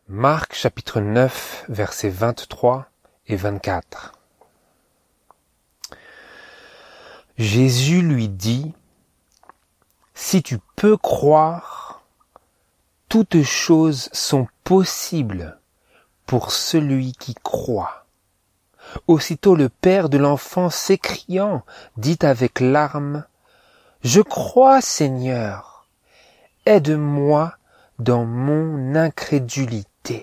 Marc chapitre 9, versets 23 et 24. Jésus lui dit, « Si tu peux croire, toutes choses sont possibles pour celui qui croit. » Aussitôt le père de l'enfant s'écriant, dit avec larmes, « Je crois, Seigneur, aide-moi dans mon incrédulité. »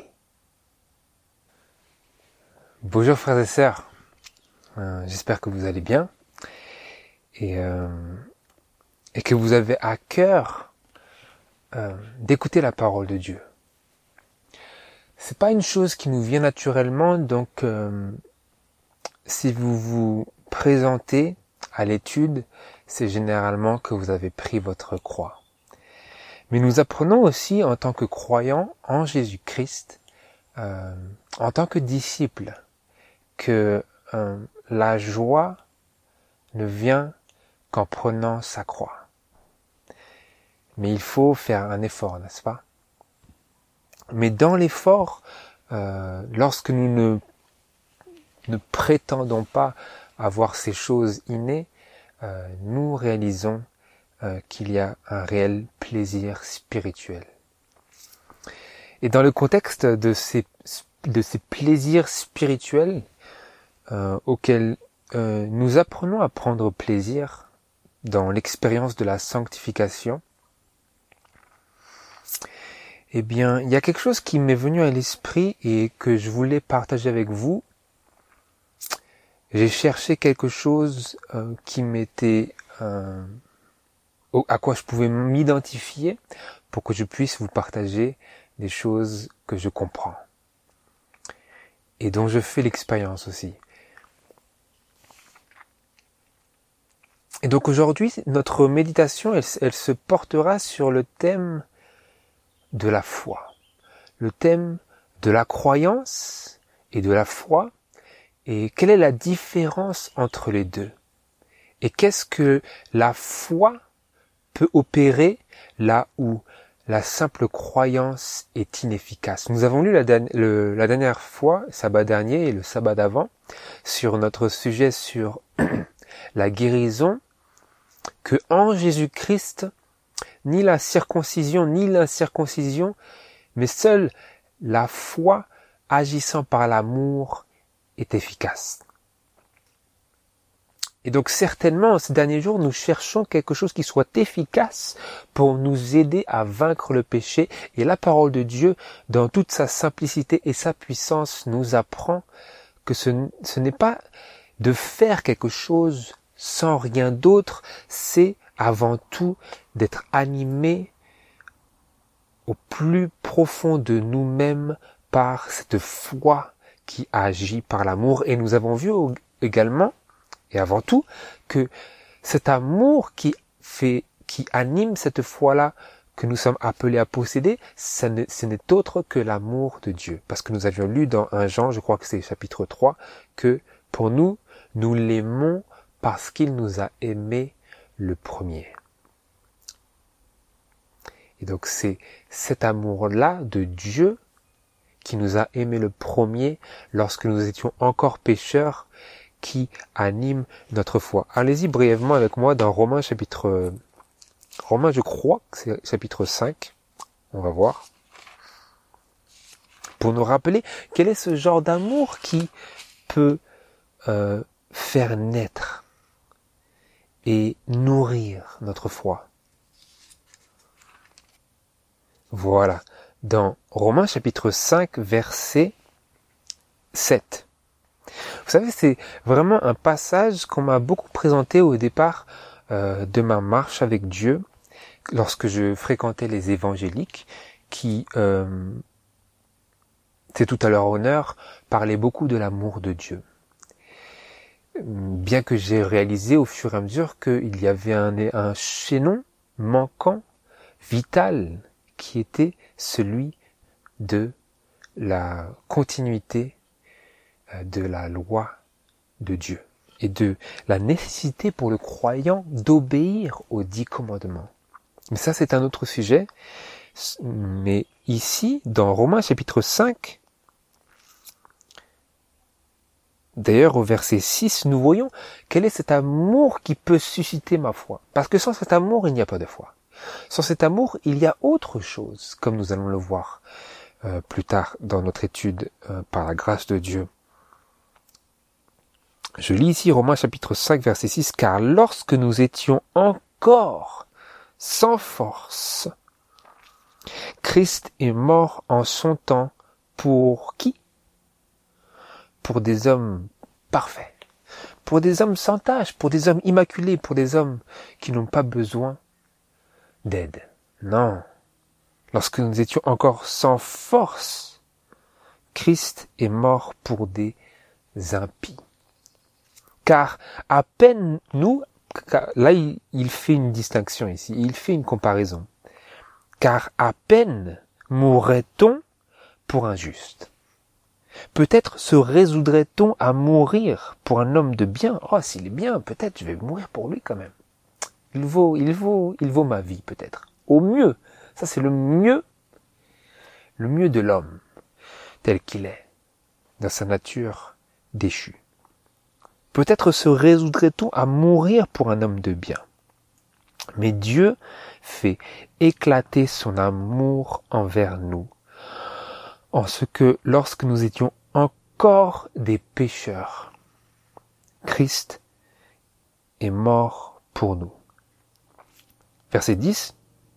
Bonjour frères et sœurs, j'espère que vous allez bien et que vous avez à cœur d'écouter la parole de Dieu. C'est pas une chose qui nous vient naturellement, donc si vous vous présentez à l'étude, c'est généralement que vous avez pris votre croix. Mais nous apprenons aussi en tant que croyants en Jésus-Christ, en tant que disciples, que la joie ne vient qu'en prenant sa croix. Mais il faut faire un effort, n'est-ce pas? Mais dans l'effort, lorsque nous ne prétendons pas avoir ces choses innées, nous réalisons qu'il y a un réel plaisir spirituel. Et dans le contexte de ces plaisirs spirituels auxquels nous apprenons à prendre plaisir dans l'expérience de la sanctification, eh bien, il y a quelque chose qui m'est venu à l'esprit et que je voulais partager avec vous. J'ai cherché quelque chose qui m'était à quoi je pouvais m'identifier pour que je puisse vous partager des choses que je comprends et dont je fais l'expérience aussi. Et donc aujourd'hui, notre méditation, elle se portera sur le thème de la foi, le thème de la croyance et de la foi, et quelle est la différence entre les deux, et qu'est-ce que la foi peut opérer là où la simple croyance est inefficace. Nous avons lu la dernière fois, sabbat dernier et le sabbat d'avant, sur notre sujet sur la guérison, que en Jésus-Christ, ni la circoncision ni l'incirconcision, mais seule la foi agissant par l'amour est efficace. Et donc certainement, ces derniers jours, nous cherchons quelque chose qui soit efficace pour nous aider à vaincre le péché. Et la parole de Dieu, dans toute sa simplicité et sa puissance, nous apprend que ce n'est pas de faire quelque chose sans rien d'autre, c'est avant tout d'être animé au plus profond de nous-mêmes par cette foi qui agit par l'amour. Et nous avons vu également, et avant tout, que cet amour qui anime cette foi-là que nous sommes appelés à posséder, ce n'est autre que l'amour de Dieu. Parce que nous avions lu dans 1 Jean, je crois que c'est chapitre 3, que pour nous l'aimons parce qu'il nous a aimés le premier. Et donc c'est cet amour-là de Dieu qui nous a aimés le premier lorsque nous étions encore pécheurs, qui anime notre foi. Allez-y brièvement avec moi dans Romains je crois que c'est chapitre 5, on va voir, pour nous rappeler quel est ce genre d'amour qui peut faire naître et nourrir notre foi. Voilà, dans Romains chapitre 5, verset 7. Vous savez, c'est vraiment un passage qu'on m'a beaucoup présenté au départ de ma marche avec Dieu, lorsque je fréquentais les évangéliques, qui, c'est tout à leur honneur, parlaient beaucoup de l'amour de Dieu. Bien que j'ai réalisé au fur et à mesure qu'il y avait un chaînon manquant, vital, qui était celui de la continuité de la loi de Dieu et de la nécessité pour le croyant d'obéir aux 10 commandements. Mais ça, c'est un autre sujet. Mais ici, dans Romains chapitre 5, d'ailleurs au verset 6, nous voyons quel est cet amour qui peut susciter ma foi. Parce que sans cet amour, il n'y a pas de foi. Sans cet amour, il y a autre chose, comme nous allons le voir plus tard dans notre étude par la grâce de Dieu. Je lis ici Romains chapitre 5, verset 6, « Car lorsque nous étions encore sans force, Christ est mort en son temps pour qui ? Pour des hommes parfaits, pour des hommes sans tache, pour des hommes immaculés, pour des hommes qui n'ont pas besoin d'aide. Non. Lorsque nous étions encore sans force, Christ est mort pour des impies. Car à peine nous, là il fait une distinction ici, il fait une comparaison. Car à peine mourrait-on pour un juste. Peut-être se résoudrait-on à mourir pour un homme de bien. Oh, s'il est bien, peut-être je vais mourir pour lui quand même. Il vaut ma vie peut-être. Au mieux, ça c'est le mieux de l'homme, tel qu'il est, dans sa nature déchue. Peut-être se résoudrait-on à mourir pour un homme de bien. Mais Dieu fait éclater son amour envers nous, en ce que lorsque nous étions encore des pécheurs, Christ est mort pour nous. Verset 10.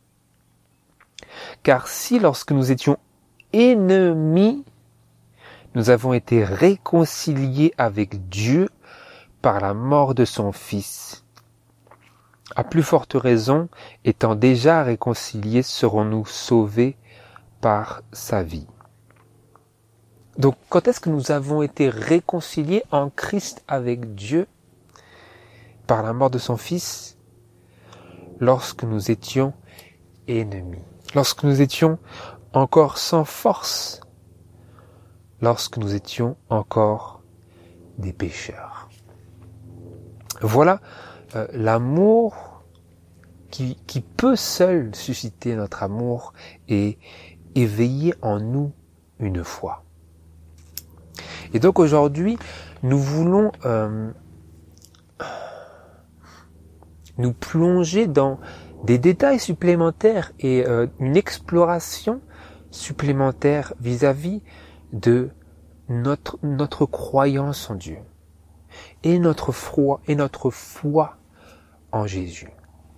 Car si lorsque nous étions ennemis, nous avons été réconciliés avec Dieu par la mort de son Fils, à plus forte raison, étant déjà réconciliés, serons-nous sauvés par sa vie. Donc, quand est-ce que nous avons été réconciliés en Christ avec Dieu par la mort de son Fils? Lorsque nous étions ennemis, lorsque nous étions encore sans force, lorsque nous étions encore des pécheurs. Voilà l'amour qui peut seul susciter notre amour et éveiller en nous une foi. Et donc aujourd'hui, nous voulons nous plonger dans des détails supplémentaires et une exploration supplémentaire vis-à-vis de notre croyance en Dieu et notre foi en Jésus.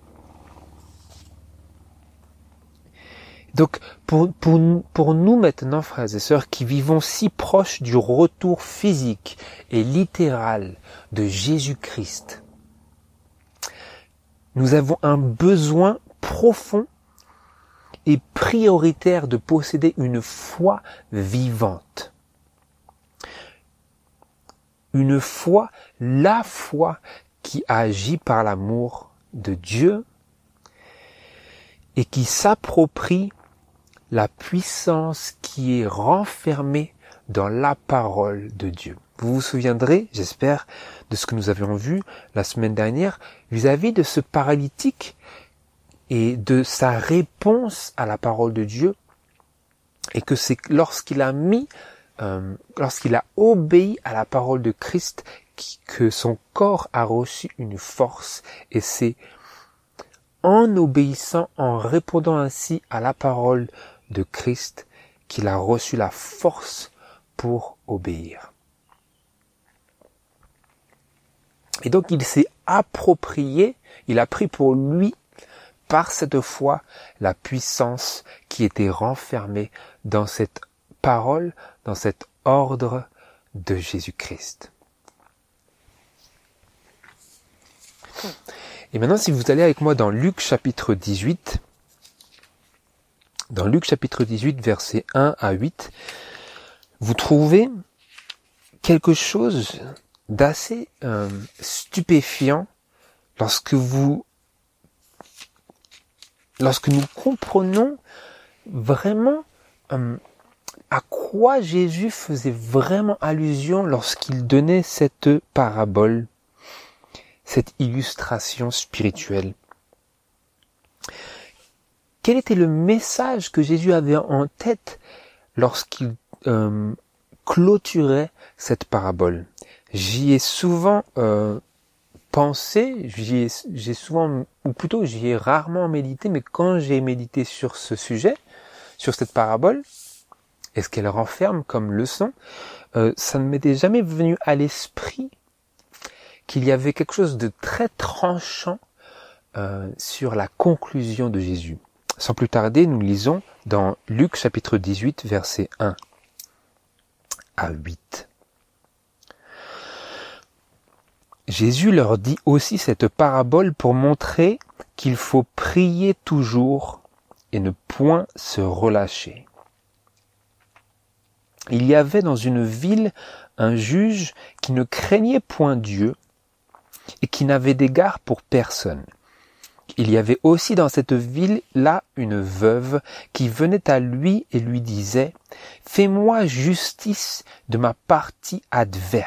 Donc, pour nous maintenant, frères et sœurs, qui vivons si proches du retour physique et littéral de Jésus-Christ, nous avons un besoin profond et prioritaire de posséder une foi vivante. Une foi, la foi qui agit par l'amour de Dieu et qui s'approprie la puissance qui est renfermée dans la parole de Dieu. Vous vous souviendrez, j'espère, de ce que nous avions vu la semaine dernière vis-à-vis de ce paralytique et de sa réponse à la parole de Dieu, et que c'est lorsqu'il a obéi à la parole de Christ que son corps a reçu une force, et c'est en obéissant, en répondant ainsi à la parole de Christ qu'il a reçu la force pour obéir. Et donc il s'est approprié, il a pris pour lui, par cette foi, la puissance qui était renfermée dans cette parole, dans cet ordre de Jésus-Christ. Et maintenant, si vous allez avec moi dans Luc chapitre 18, versets 1 à 8, vous trouvez quelque chose d'assez stupéfiant lorsque nous comprenons vraiment à quoi Jésus faisait vraiment allusion lorsqu'il donnait cette parabole, cette illustration spirituelle. quel était le message que Jésus avait en tête lorsqu'il clôturait cette parabole? J'y ai souvent pensé, j'ai souvent, ou plutôt j'y ai rarement médité, mais quand j'ai médité sur ce sujet, sur cette parabole, et ce qu'elle renferme comme leçon, ça ne m'était jamais venu à l'esprit qu'il y avait quelque chose de très tranchant sur la conclusion de Jésus. Sans plus tarder, nous lisons dans Luc chapitre 18, versets 1 à 8. Jésus leur dit aussi cette parabole pour montrer qu'il faut prier toujours et ne point se relâcher. Il y avait dans une ville un juge qui ne craignait point Dieu et qui n'avait d'égard pour personne. Il y avait aussi dans cette ville-là une veuve qui venait à lui et lui disait « Fais-moi justice de ma partie adverse ».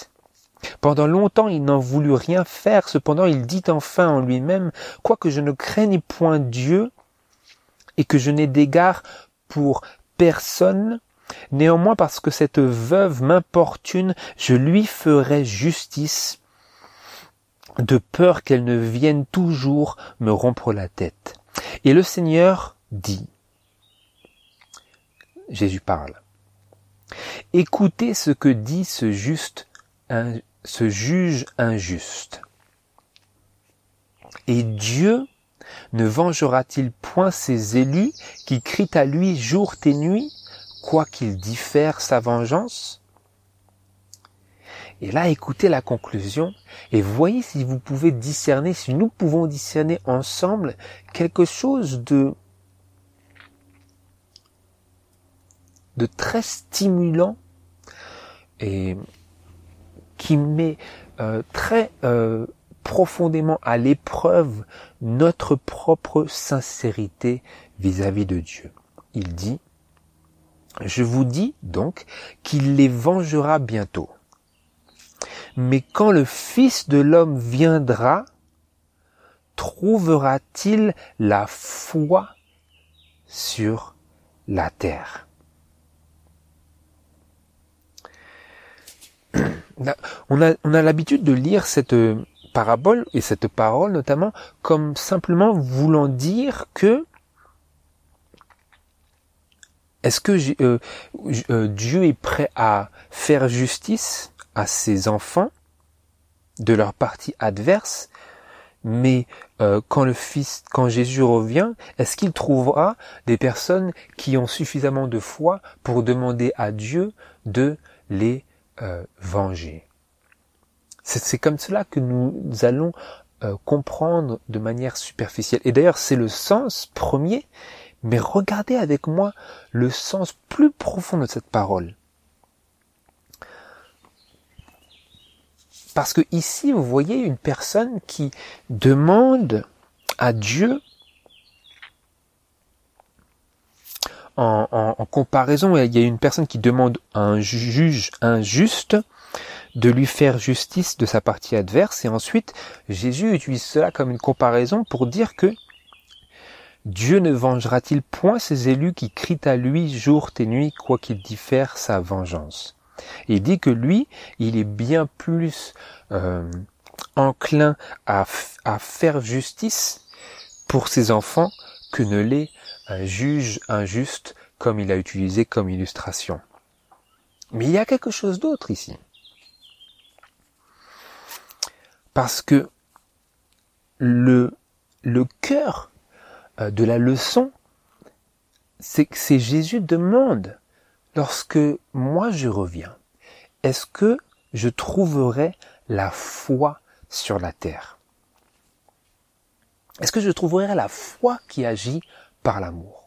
Pendant longtemps, il n'en voulut rien faire, cependant il dit enfin en lui-même « Quoique je ne craigne point Dieu et que je n'ai d'égard pour personne, néanmoins parce que cette veuve m'importune, je lui ferai justice, de peur qu'elle ne vienne toujours me rompre la tête. » Et le Seigneur dit, Jésus parle, « Écoutez ce que dit ce juge injuste. Et Dieu ne vengera-t-il point ses élus qui crient à lui jour et nuit, quoiqu'il diffère sa vengeance ?» Et là, écoutez la conclusion et voyez si vous pouvez discerner, si nous pouvons discerner ensemble quelque chose de très stimulant et qui met très profondément à l'épreuve notre propre sincérité vis-à-vis de Dieu. Il dit, « Je vous dis donc qu'il les vengera bientôt. Mais quand le Fils de l'homme viendra, trouvera-t-il la foi sur la terre ?» On a l'habitude de lire cette parabole et cette parole notamment comme simplement voulant dire que est-ce que Dieu est prêt à faire justice à ses enfants de leur partie adverse, mais quand Jésus revient, est-ce qu'il trouvera des personnes qui ont suffisamment de foi pour demander à Dieu de les venger? C'est comme cela que nous allons comprendre de manière superficielle. Et d'ailleurs, c'est le sens premier, mais regardez avec moi le sens plus profond de cette parole. Parce que ici, vous voyez une personne qui demande à Dieu, en comparaison, il y a une personne qui demande à un juge injuste de lui faire justice de sa partie adverse, et ensuite, Jésus utilise cela comme une comparaison pour dire que Dieu ne vengera-t-il point ses élus qui crient à lui jour et nuit, quoiqu'il diffère sa vengeance? Il dit que lui, il est bien plus enclin à faire justice pour ses enfants que ne l'est un juge injuste, comme il a utilisé comme illustration. Mais il y a quelque chose d'autre ici. Parce que le cœur de la leçon, c'est que Jésus demande, lorsque moi je reviens, est-ce que je trouverai la foi sur la terre? Est-ce que je trouverai la foi qui agit par l'amour?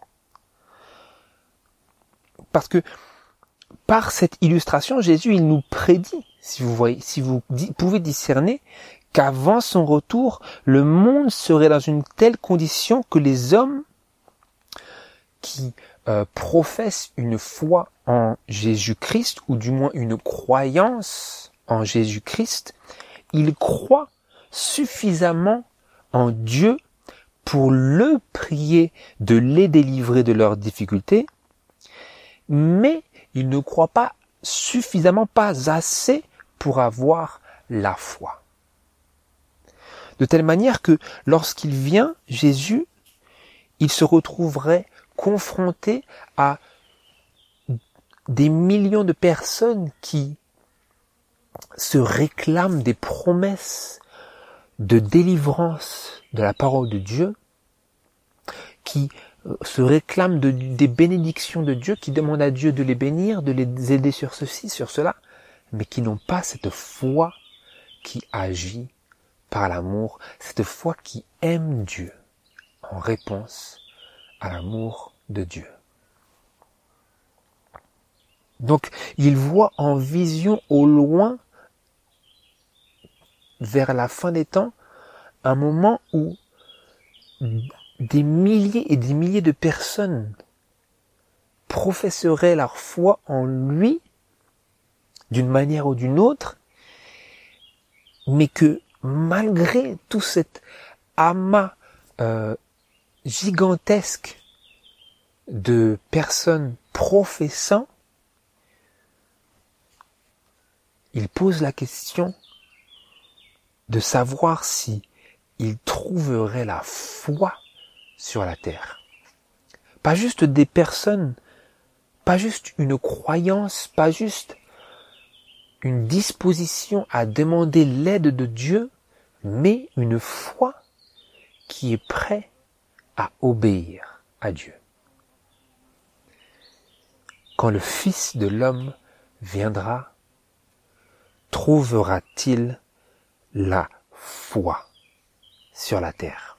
Parce que par cette illustration, Jésus, il nous prédit, si vous pouvez discerner, qu'avant son retour, le monde serait dans une telle condition que les hommes qui professent une foi en Jésus-Christ, ou du moins une croyance en Jésus-Christ, ils croient suffisamment en Dieu pour le prier de les délivrer de leurs difficultés, mais ils ne croient pas suffisamment, pas assez pour avoir la foi. De telle manière que lorsqu'il vient, Jésus, il se retrouverait confronté à des millions de personnes qui se réclament des promesses de délivrance de la parole de Dieu, qui se réclament des bénédictions de Dieu, qui demandent à Dieu de les bénir, de les aider sur ceci, sur cela, mais qui n'ont pas cette foi qui agit par l'amour, cette foi qui aime Dieu en réponse à l'amour de Dieu. Donc, il voit en vision au loin, vers la fin des temps, un moment où des milliers et des milliers de personnes professeraient leur foi en lui, d'une manière ou d'une autre, mais que malgré tout cet amas gigantesque de personnes professant, il pose la question de savoir si il trouverait la foi sur la terre. Pas juste des personnes, pas juste une croyance, pas juste une disposition à demander l'aide de Dieu, mais une foi qui est prête à obéir à Dieu. Quand le Fils de l'homme viendra, trouvera-t-il la foi sur la terre?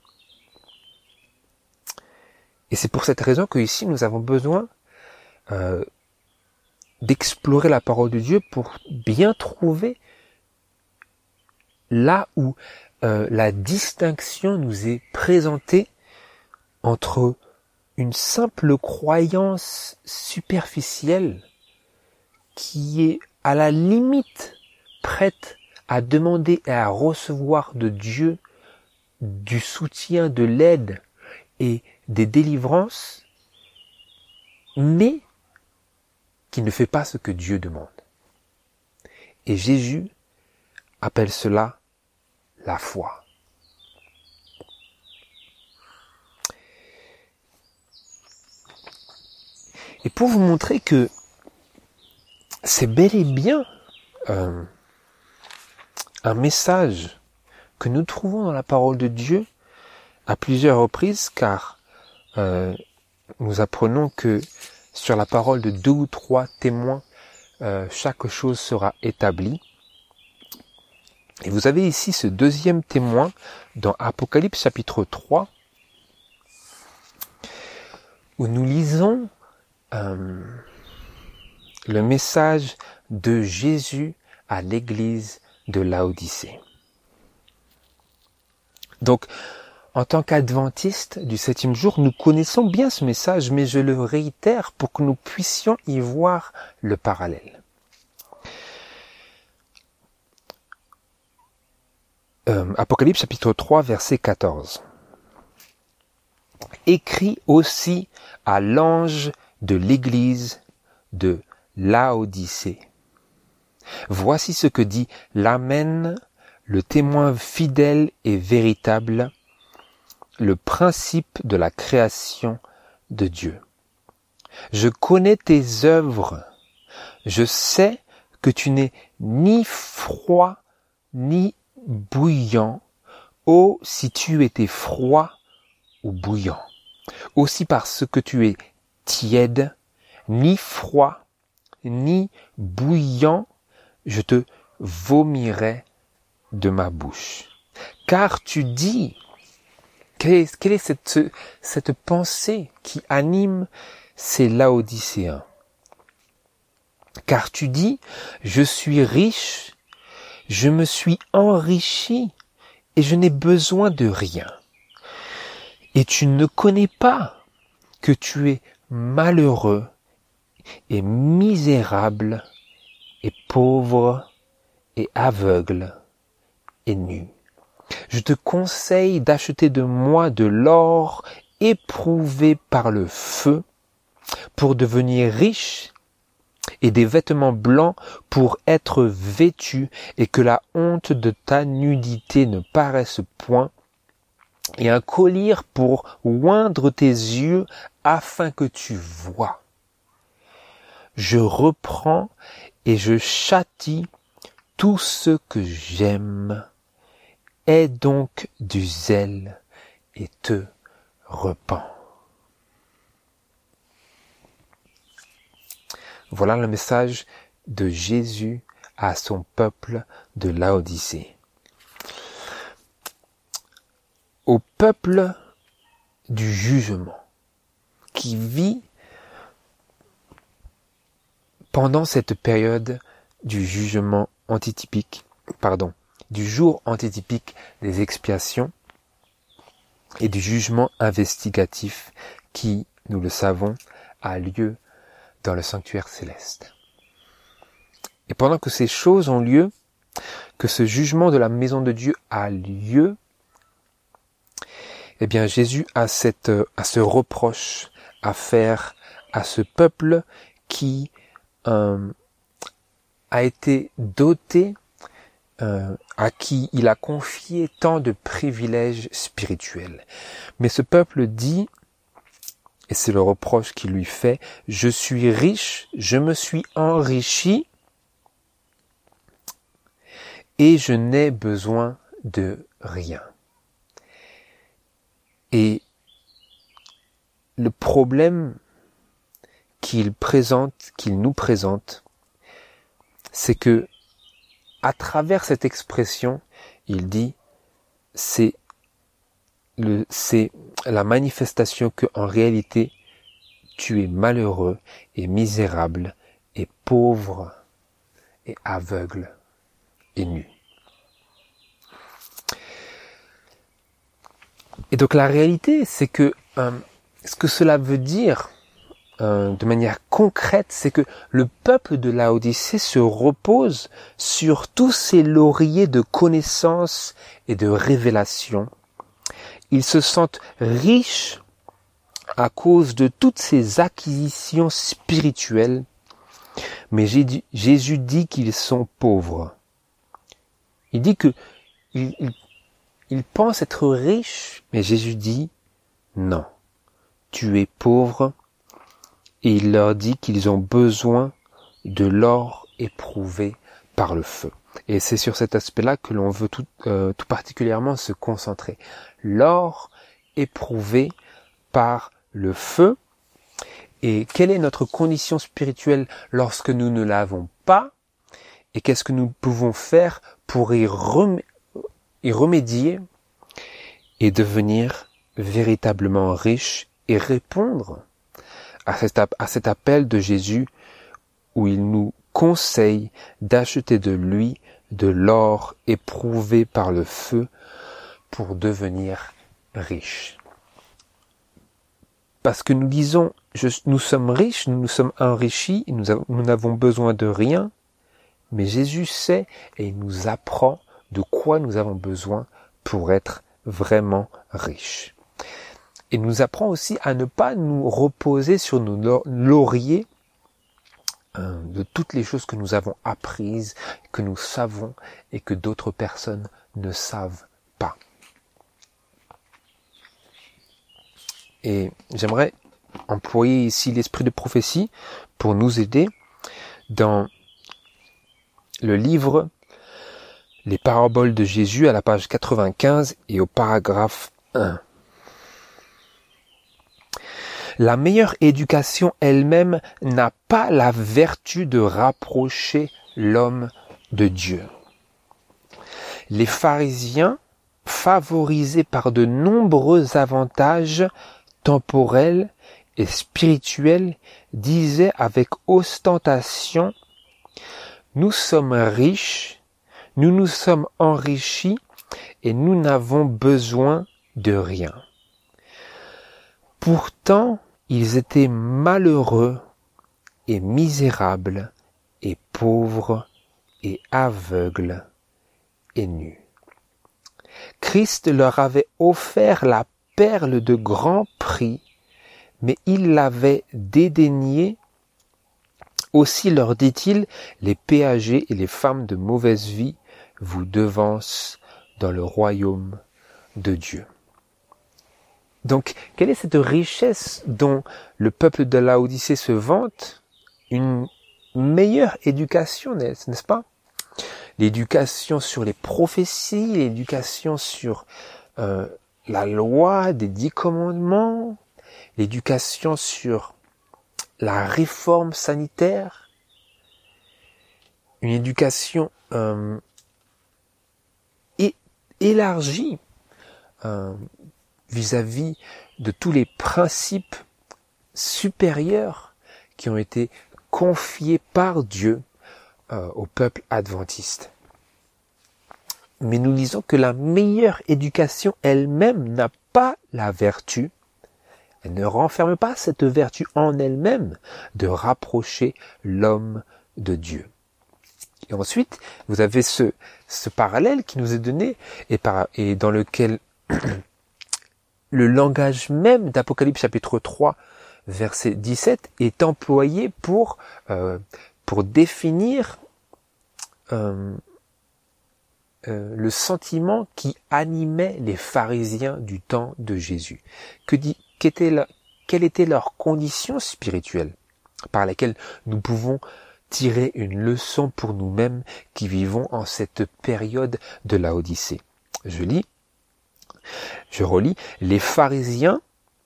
Et c'est pour cette raison que ici nous avons besoin d'explorer la parole de Dieu pour bien trouver là où la distinction nous est présentée entre une simple croyance superficielle qui est à la limite prête à demander et à recevoir de Dieu du soutien, de l'aide et des délivrances, mais qui ne fait pas ce que Dieu demande. Et Jésus appelle cela la foi. Et pour vous montrer que c'est bel et bien un message que nous trouvons dans la parole de Dieu à plusieurs reprises, car nous apprenons que sur la parole de 2 ou 3 témoins, chaque chose sera établie. Et vous avez ici ce deuxième témoin dans Apocalypse chapitre 3, où nous lisons le message de Jésus à l'église de Laodicée. Donc, en tant qu'adventistes du 7e jour, nous connaissons bien ce message, mais je le réitère pour que nous puissions y voir le parallèle. Apocalypse chapitre 3, verset 14. Écrit aussi à l'ange de l'église de Laodicée. Voici ce que dit l'Amen, le témoin fidèle et véritable, le principe de la création de Dieu. Je connais tes œuvres, je sais que tu n'es ni froid ni bouillant. Oh, si tu étais froid ou bouillant. Aussi parce que tu es tiède, ni froid ni bouillant, je te vomirai de ma bouche. Car tu dis, quelle est cette pensée qui anime ces Laodicéens? Car tu dis, je suis riche, je me suis enrichi et je n'ai besoin de rien. Et tu ne connais pas que tu es malheureux et misérable et pauvre et aveugle et nu. Je te conseille d'acheter de moi de l'or éprouvé par le feu pour devenir riche et des vêtements blancs pour être vêtu et que la honte de ta nudité ne paraisse point et un collier pour oindre tes yeux afin que tu vois. Je reprends et je châtie tout ce que j'aime. Aie donc du zèle et te repens. Voilà le message de Jésus à son peuple de Laodicée. Au peuple du jugement qui vit pendant cette période du jugement antitypique, du jour antitypique des expiations et du jugement investigatif qui, nous le savons, a lieu dans le sanctuaire céleste. Et pendant que ces choses ont lieu, que ce jugement de la maison de Dieu a lieu, eh bien Jésus a ce reproche à faire à ce peuple qui a été doté, à qui il a confié tant de privilèges spirituels. Mais ce peuple dit, et c'est le reproche qu'il lui fait, « Je suis riche, je me suis enrichi et je n'ai besoin de rien. » Et le problème qu'il nous présente, c'est que à travers cette expression, il dit, c'est la manifestation que en réalité tu es malheureux et misérable et pauvre et aveugle et nu. Et donc la réalité, c'est que ce que cela veut dire de manière concrète, c'est que le peuple de Laodicée se repose sur tous ces lauriers de connaissances et de révélations. Ils se sentent riches à cause de toutes ces acquisitions spirituelles, mais Jésus dit qu'ils sont pauvres. Il dit que ils pensent être riches, mais Jésus dit non, tu es pauvre. Et il leur dit qu'ils ont besoin de l'or éprouvé par le feu. Et c'est sur cet aspect-là que l'on veut tout particulièrement se concentrer. L'or éprouvé par le feu. Et quelle est notre condition spirituelle lorsque nous ne l'avons pas? Et qu'est-ce que nous pouvons faire pour y remédier et devenir véritablement riches et répondre à cet appel de Jésus où il nous conseille d'acheter de lui de l'or éprouvé par le feu pour devenir riches. Parce que nous disons, nous sommes riches, nous nous sommes enrichis, nous n'avons besoin de rien, mais Jésus sait et il nous apprend de quoi nous avons besoin pour être vraiment riches. Et nous apprend aussi à ne pas nous reposer sur nos lauriers de toutes les choses que nous avons apprises, que nous savons et que d'autres personnes ne savent pas. Et j'aimerais employer ici l'esprit de prophétie pour nous aider dans le livre Les paraboles de Jésus à la page 95 et au paragraphe 1. La meilleure éducation elle-même n'a pas la vertu de rapprocher l'homme de Dieu. Les pharisiens, favorisés par de nombreux avantages temporels et spirituels, disaient avec ostentation « Nous sommes riches, nous nous sommes enrichis et nous n'avons besoin de rien. » Pourtant, ils étaient malheureux et misérables et pauvres et aveugles et nus. Christ leur avait offert la perle de grand prix, mais ils l'avaient dédaignée. Aussi leur dit-il, les péagers et les femmes de mauvaise vie vous devancent dans le royaume de Dieu. Donc, quelle est cette richesse dont le peuple de Laodicée se vante? Une meilleure éducation, n'est-ce pas? L'éducation sur les prophéties, l'éducation sur la loi des 10 commandements, l'éducation sur la réforme sanitaire, une éducation élargie vis-à-vis de tous les principes supérieurs qui ont été confiés par Dieu au peuple adventiste. Mais nous disons que la meilleure éducation elle-même n'a pas la vertu, elle ne renferme pas cette vertu en elle-même de rapprocher l'homme de Dieu. Et ensuite, vous avez ce parallèle qui nous est donné et dans lequel le langage même d'Apocalypse chapitre 3, verset 17 est employé pour définir le sentiment qui animait les pharisiens du temps de Jésus. Quelle était leur condition spirituelle par laquelle nous pouvons tirer une leçon pour nous-mêmes qui vivons en cette période de Laodicée. Je relis, les pharisiens,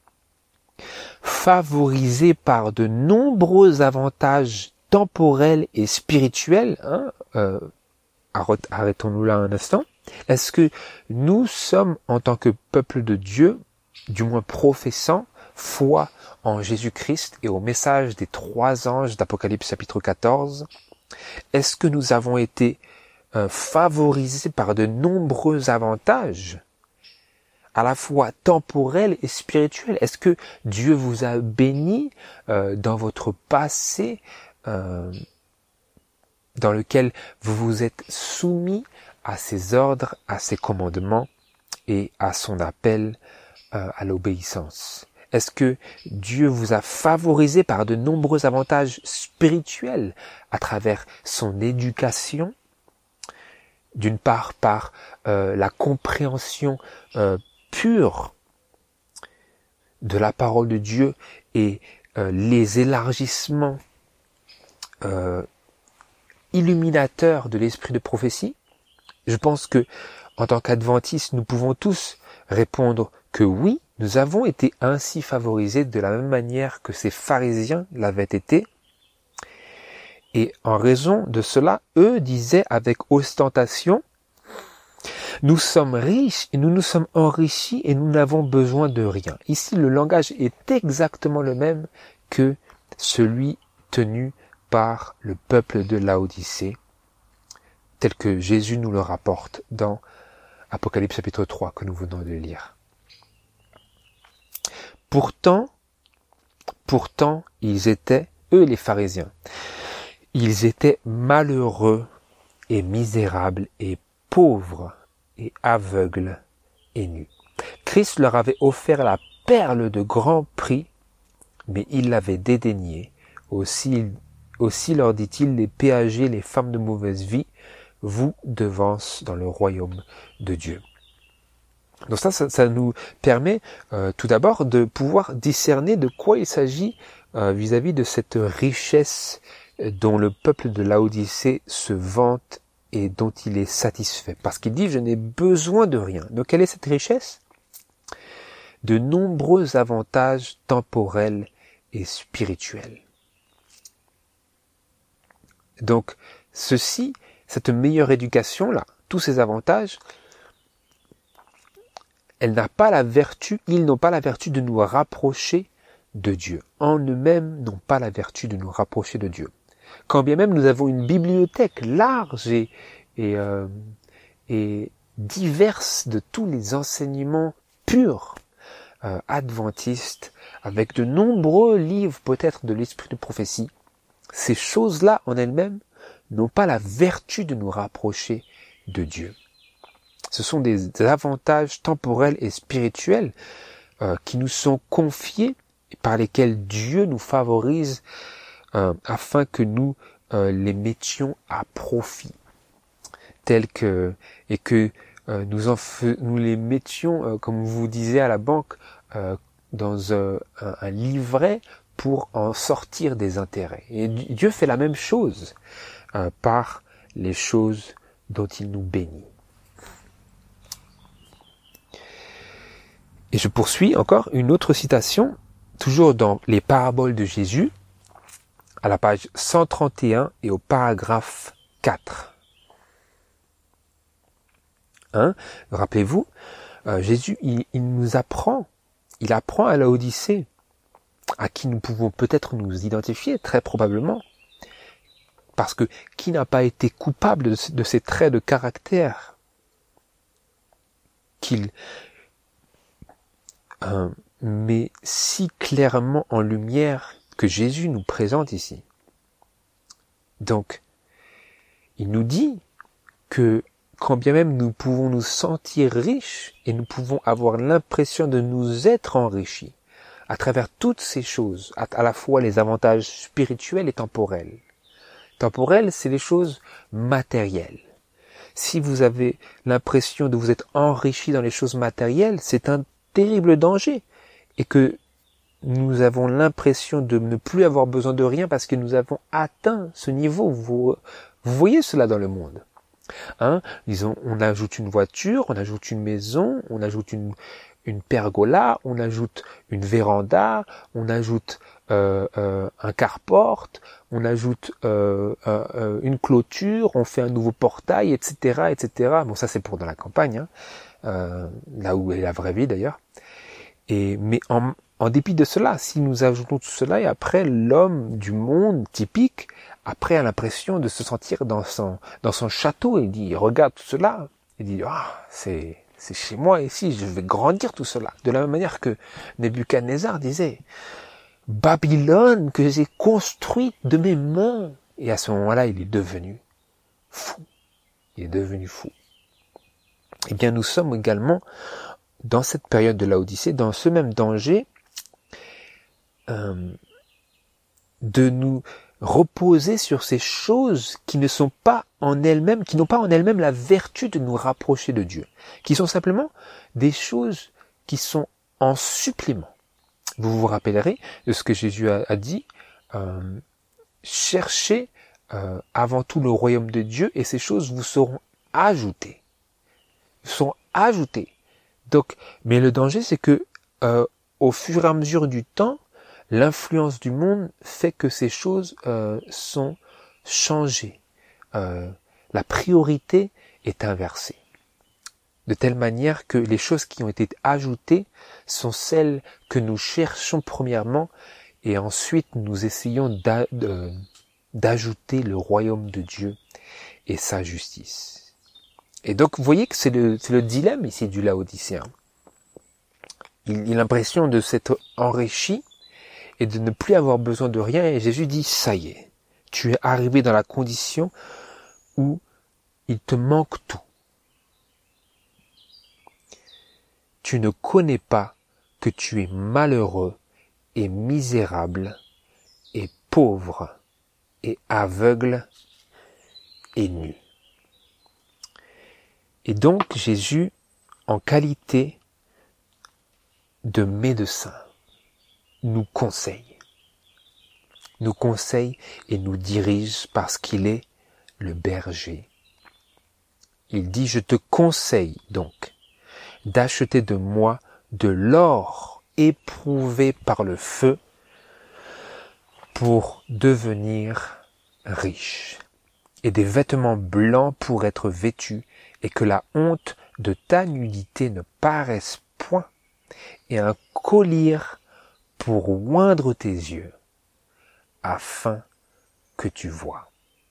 favorisés par de nombreux avantages temporels et spirituels, arrêtons-nous là un instant, est-ce que nous sommes, en tant que peuple de Dieu, du moins professant, foi en Jésus-Christ et au message des 3 anges d'Apocalypse chapitre 14, est-ce que nous avons été favorisés par de nombreux avantages, à la fois temporels et spirituels? Est-ce que Dieu vous a béni dans votre passé, dans lequel vous vous êtes soumis à ses ordres, à ses commandements et à son appel à l'obéissance? Est-ce que Dieu vous a favorisé par de nombreux avantages spirituels à travers son éducation? D'une part par la compréhension pure de la parole de Dieu et les élargissements illuminateurs de l'esprit de prophétie? Je pense que, en tant qu'adventistes, nous pouvons tous répondre que oui, nous avons été ainsi favorisés de la même manière que ces pharisiens l'avaient été. Et en raison de cela, eux disaient avec ostentation, nous sommes riches et nous nous sommes enrichis et nous n'avons besoin de rien. Ici, le langage est exactement le même que celui tenu par le peuple de Laodicée, tel que Jésus nous le rapporte dans Apocalypse chapitre 3 que nous venons de lire. Pourtant, ils étaient, eux les pharisiens, ils étaient malheureux et misérables et pauvres et aveugles et nus. Christ leur avait offert la perle de grand prix, mais ils l'avaient dédaignée. Aussi leur dit-il, les péagers, les femmes de mauvaise vie, vous devancent dans le royaume de Dieu. Donc ça nous permet tout d'abord de pouvoir discerner de quoi il s'agit vis-à-vis de cette richesse dont le peuple de Laodicée se vante et dont il est satisfait. Parce qu'il dit, je n'ai besoin de rien. Donc quelle est cette richesse? De nombreux avantages temporels et spirituels. Donc cette meilleure éducation-là, tous ces avantages, ils n'ont pas la vertu de nous rapprocher de Dieu. En eux-mêmes, n'ont pas la vertu de nous rapprocher de Dieu. Quand bien même nous avons une bibliothèque large et diverse de tous les enseignements purs, adventistes, avec de nombreux livres peut-être de l'esprit de prophétie, ces choses-là en elles-mêmes n'ont pas la vertu de nous rapprocher de Dieu. Ce sont des avantages temporels et spirituels qui nous sont confiés, par lesquels Dieu nous favorise afin que nous les mettions à profit, nous les mettions, comme vous disiez à la banque, dans un livret pour en sortir des intérêts. Et Dieu fait la même chose par les choses dont il nous bénit. Et je poursuis encore une autre citation, toujours dans les paraboles de Jésus, à la page 131 et au paragraphe 4. Rappelez-vous, Jésus, il nous apprend, il apprend à Laodicée, à qui nous pouvons peut-être nous identifier, très probablement, parce que qui n'a pas été coupable de ces traits de caractère qu'il met si clairement en lumière que Jésus nous présente ici. Donc, il nous dit que quand bien même nous pouvons nous sentir riches et nous pouvons avoir l'impression de nous être enrichis à travers toutes ces choses, à la fois les avantages spirituels et temporels. Temporels, c'est les choses matérielles. Si vous avez l'impression de vous être enrichi dans les choses matérielles, c'est un terrible danger, et que nous avons l'impression de ne plus avoir besoin de rien parce que nous avons atteint ce niveau. Vous voyez cela dans le monde. Disons, on ajoute une voiture, on ajoute une maison, on ajoute une pergola, on ajoute une véranda, on ajoute un carport, on ajoute une clôture, on fait un nouveau portail, etc., etc. Bon, ça c'est pour dans la campagne, là où est la vraie vie d'ailleurs. Mais en dépit de cela, si nous ajoutons tout cela, et après l'homme du monde typique, après a l'impression de se sentir dans son château, et il dit, regarde tout cela, il dit, c'est chez moi ici, je vais grandir tout cela. De la même manière que Nebuchadnezzar disait, Babylone que j'ai construite de mes mains. Et à ce moment-là, il est devenu fou. Il est devenu fou. Eh bien, nous sommes également dans cette période de Laodicée, dans ce même danger de nous reposer sur ces choses qui ne sont pas en elles-mêmes, qui n'ont pas en elles-mêmes la vertu de nous rapprocher de Dieu, qui sont simplement des choses qui sont en supplément. Vous vous rappellerez de ce que Jésus a dit, cherchez avant tout le royaume de Dieu et ces choses vous seront ajoutées. Sont ajoutées. Donc, mais le danger, c'est que au fur et à mesure du temps, l'influence du monde fait que ces choses sont changées. La priorité est inversée. De telle manière que les choses qui ont été ajoutées sont celles que nous cherchons premièrement et ensuite nous essayons d'ajouter le royaume de Dieu et sa justice. Et donc vous voyez que c'est le dilemme ici du Laodicéen. Il a l'impression de s'être enrichi et de ne plus avoir besoin de rien, et Jésus dit, ça y est, tu es arrivé dans la condition où il te manque tout. Tu ne connais pas que tu es malheureux et misérable et pauvre et aveugle et nu. Et donc Jésus, en qualité de médecin, nous conseille et nous dirige parce qu'il est le berger. Il dit, je te conseille donc d'acheter de moi de l'or éprouvé par le feu pour devenir riche, et des vêtements blancs pour être vêtus, et que la honte de ta nudité ne paraisse point, et un collier pour oindre tes yeux, afin que tu vois.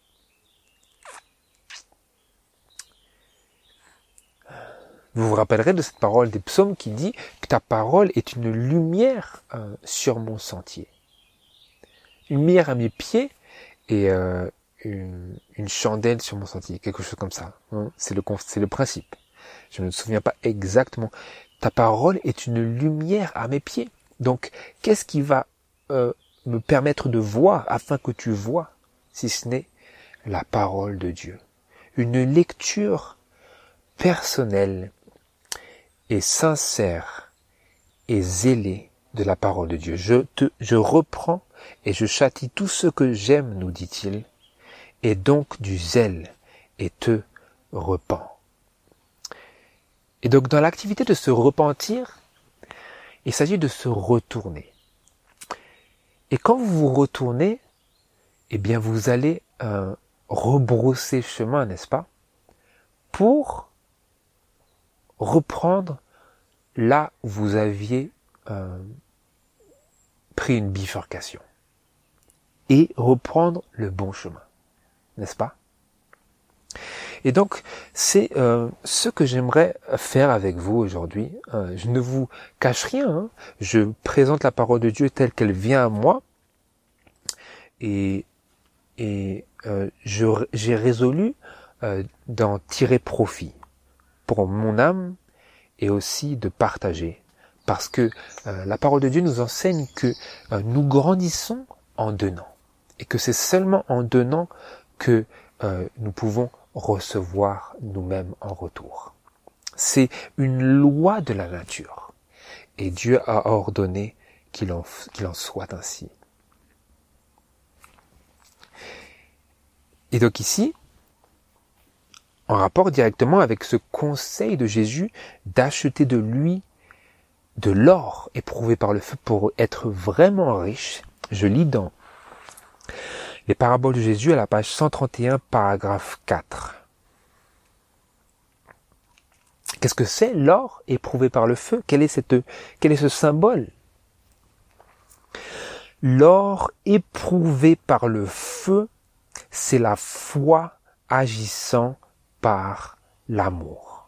Vous vous rappellerez de cette parole des psaumes qui dit que ta parole est une lumière sur mon sentier. Une lumière à mes pieds et une chandelle sur mon sentier, quelque chose comme ça. C'est le principe. Je ne me souviens pas exactement. Ta parole est une lumière à mes pieds. Donc, qu'est-ce qui va me permettre de voir afin que tu vois, si ce n'est la parole de Dieu? Une lecture personnelle et sincère et zélée de la parole de Dieu. Je reprends et je châtie tout ce que j'aime, nous dit-il, et donc du zèle, et te repens. Et donc dans l'activité de se repentir, il s'agit de se retourner. Et quand vous vous retournez, eh bien vous allez rebrousser chemin, n'est-ce pas, pour reprendre là où vous aviez pris une bifurcation et reprendre le bon chemin, n'est-ce pas? Et donc, c'est ce que j'aimerais faire avec vous aujourd'hui. Je ne vous cache rien, hein. Je présente la parole de Dieu telle qu'elle vient à moi et j'ai résolu d'en tirer profit pour mon âme et aussi de partager. Parce que la parole de Dieu nous enseigne que nous grandissons en donnant. Et que c'est seulement en donnant que nous pouvons recevoir nous-mêmes en retour. C'est une loi de la nature. Et Dieu a ordonné qu'il en soit ainsi. Et donc ici, en rapport directement avec ce conseil de Jésus d'acheter de lui de l'or éprouvé par le feu pour être vraiment riche, je lis dans les paraboles de Jésus à la page 131, paragraphe 4. Qu'est-ce que c'est l'or éprouvé par le feu? Quel est ce symbole? L'or éprouvé par le feu, c'est la foi agissant par l'amour.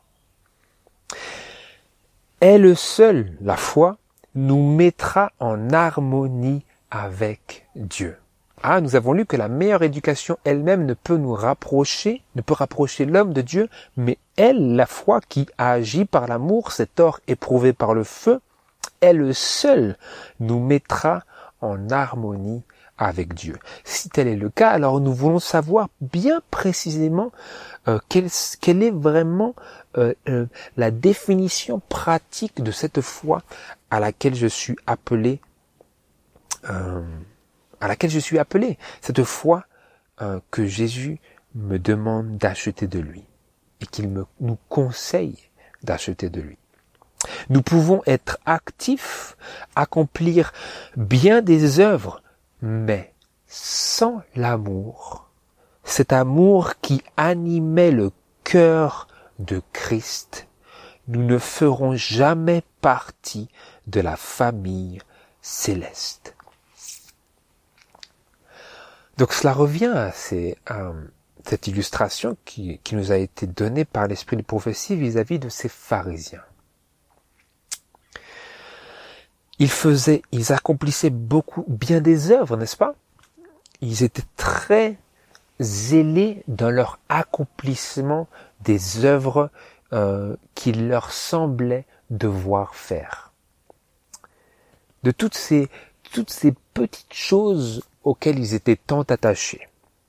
Elle seule, la foi, nous mettra en harmonie avec Dieu. Ah, nous avons lu que la meilleure éducation elle-même ne peut rapprocher l'homme de Dieu, mais elle, la foi qui agit par l'amour, cet or éprouvé par le feu, elle seule nous mettra en harmonie avec Dieu. Si tel est le cas, alors nous voulons savoir bien précisément quelle est vraiment la définition pratique de cette foi à laquelle je suis appelé. Cette foi que Jésus me demande d'acheter de lui et qu'il nous conseille d'acheter de lui. Nous pouvons être actifs, accomplir bien des œuvres, mais sans l'amour, cet amour qui animait le cœur de Christ, nous ne ferons jamais partie de la famille céleste. Donc cela revient à cette illustration qui nous a été donnée par l'esprit de prophétie vis-à-vis de ces pharisiens. Ils accomplissaient bien des œuvres, n'est-ce pas? Ils étaient très zélés dans leur accomplissement des œuvres qu'il leur semblait devoir faire. De toutes ces petites choses auxquelles ils étaient tant attachés.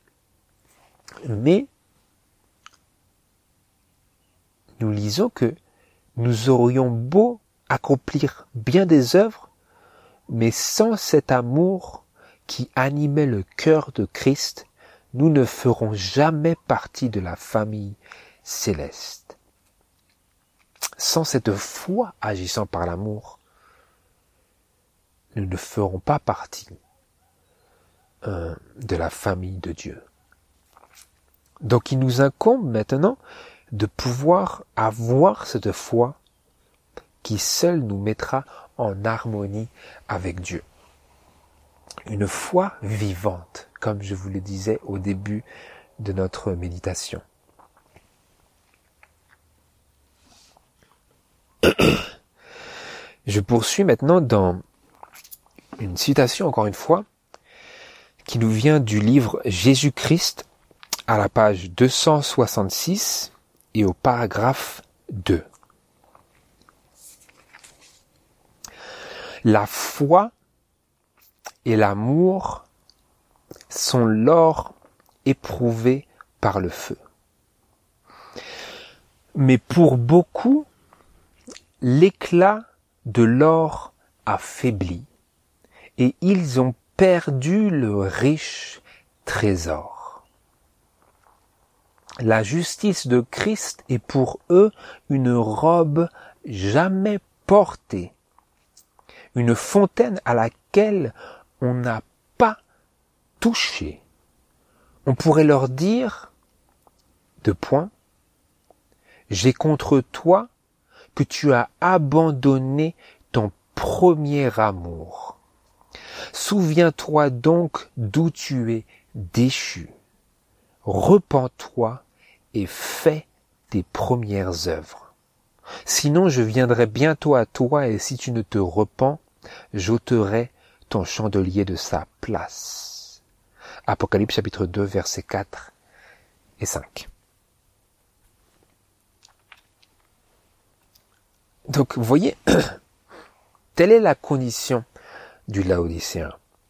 Mais nous lisons que nous aurions beau accomplir bien des œuvres, mais sans cet amour qui animait le cœur de Christ, nous ne ferons jamais partie de la famille céleste. Sans cette foi agissant par l'amour, nous ne ferons pas partie de la famille de Dieu. Donc il nous incombe maintenant de pouvoir avoir cette foi qui seule nous mettra en harmonie avec Dieu. Une foi vivante, comme je vous le disais au début de notre méditation. Je poursuis maintenant dans une citation, encore une fois, qui nous vient du livre Jésus-Christ à la page 266 et au paragraphe 2. La foi et l'amour sont l'or éprouvé par le feu. Mais pour beaucoup, l'éclat de l'or a faibli et ils ont perdu le riche trésor. La justice de Christ est pour eux une robe jamais portée, une fontaine à laquelle on n'a pas touché. On pourrait leur dire, j'ai contre toi que tu as abandonné ton premier amour. Souviens-toi donc d'où tu es déchu. Repens-toi et fais tes premières œuvres. Sinon je viendrai bientôt à toi et si tu ne te repens, j'ôterai ton chandelier de sa place. Apocalypse chapitre 2 versets 4 et 5. Donc vous voyez, telle est la condition du Laodicéen.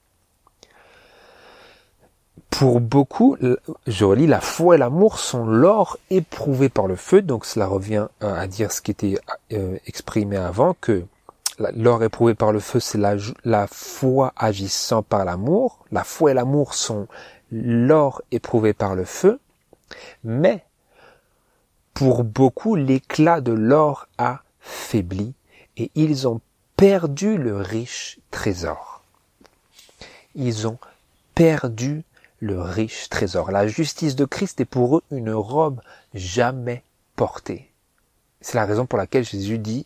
Pour beaucoup, je relis, la foi et l'amour sont l'or éprouvé par le feu. Donc cela revient à dire ce qui était exprimé avant, que l'or éprouvé par le feu, c'est la foi agissant par l'amour. La foi et l'amour sont l'or éprouvé par le feu. Mais pour beaucoup, l'éclat de l'or a faibli et ils ont perdu le riche trésor. Ils ont perdu le riche trésor. La justice de Christ est pour eux une robe jamais portée. C'est la raison pour laquelle Jésus dit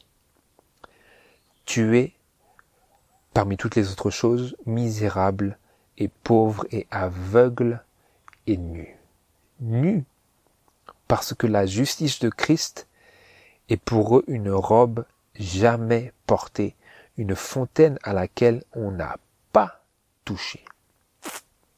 « Tu es, parmi toutes les autres choses, misérable et pauvre et aveugle et nu. » Nu, parce que la justice de Christ est pour eux une robe jamais portée, une fontaine à laquelle on n'a pas touché. Pourquoi ?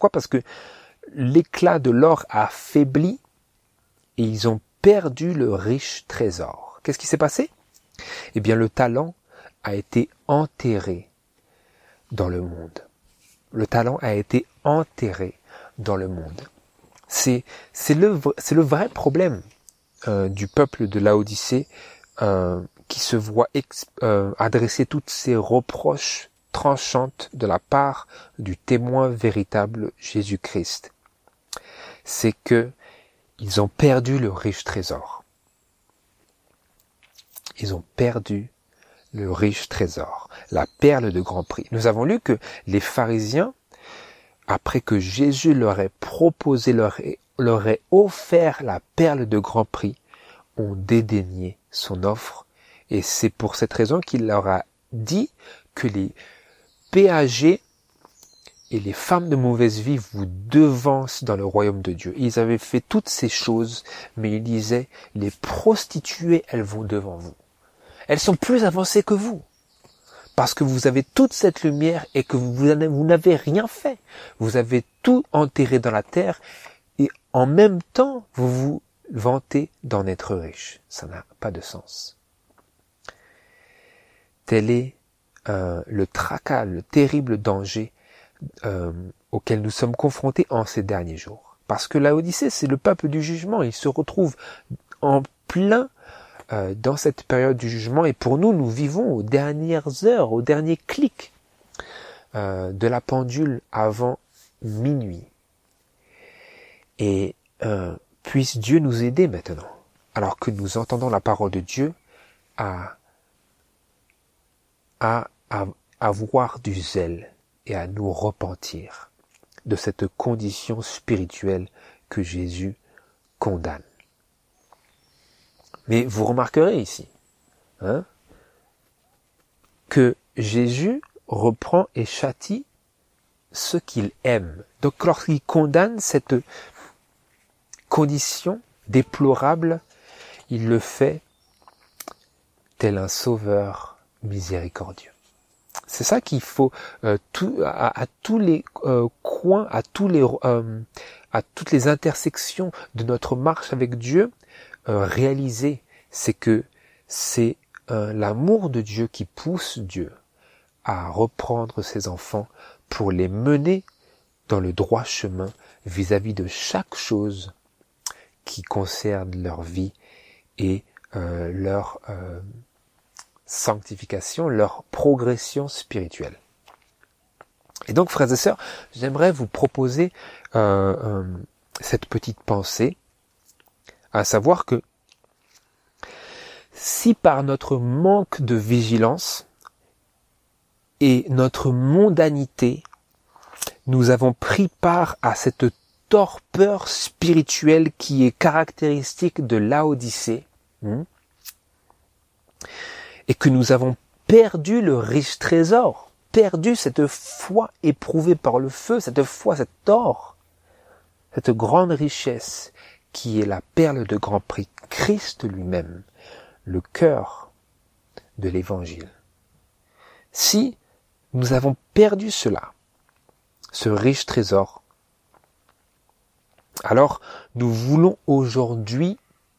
Parce que l'éclat de l'or a faibli et ils ont perdu le riche trésor. Qu'est-ce qui s'est passé ? Eh bien, le talent a été enterré dans le monde. Le talent a été enterré dans le monde. C'est le vrai problème du peuple de Laodicée qui se voit adresser toutes ces reproches tranchantes de la part du témoin véritable Jésus-Christ. C'est que ils ont perdu le riche trésor. Ils ont perdu le riche trésor, la perle de grand prix. Nous avons lu que les pharisiens, après que Jésus leur ait proposé, leur ait offert la perle de grand prix, ont dédaigné son offre. Et c'est pour cette raison qu'il leur a dit que les péagers et les femmes de mauvaise vie vous devancent dans le royaume de Dieu. Ils avaient fait toutes ces choses, mais il disait, les prostituées, elles vont devant vous. Elles sont plus avancées que vous. Parce que vous avez toute cette lumière et que vous n'avez rien fait. Vous avez tout enterré dans la terre et en même temps, vous vous vantez d'en être riche. Ça n'a pas de sens. Tel est le tracas, le terrible danger auquel nous sommes confrontés en ces derniers jours. Parce que Laodicée, c'est le peuple du jugement. Il se retrouve en plein dans cette période du jugement. Et pour nous, nous vivons aux dernières heures, aux derniers clics de la pendule avant minuit. Et puisse Dieu nous aider maintenant, alors que nous entendons la parole de Dieu, à avoir du zèle et à nous repentir de cette condition spirituelle que Jésus condamne. Mais vous remarquerez ici que Jésus reprend et châtie ceux qu'il aime. Donc lorsqu'il condamne cette condition déplorable, il le fait tel un sauveur miséricordieux. C'est ça qu'il faut à tous les coins, à toutes les intersections de notre marche avec Dieu, réaliser, c'est que c'est l'amour de Dieu qui pousse Dieu à reprendre ses enfants pour les mener dans le droit chemin vis-à-vis de chaque chose qui concerne leur vie et leur sanctification, leur progression spirituelle. Et donc, frères et sœurs, j'aimerais vous proposer cette petite pensée, à savoir que si par notre manque de vigilance et notre mondanité, nous avons pris part à cette torpeur spirituelle qui est caractéristique de Laodicée, et que nous avons perdu le riche trésor, perdu cette foi éprouvée par le feu, cette foi, cet or, cette grande richesse qui est la perle de grand prix, Christ lui-même, le cœur de l'évangile. Si nous avons perdu cela, ce riche trésor, alors nous voulons aujourd'hui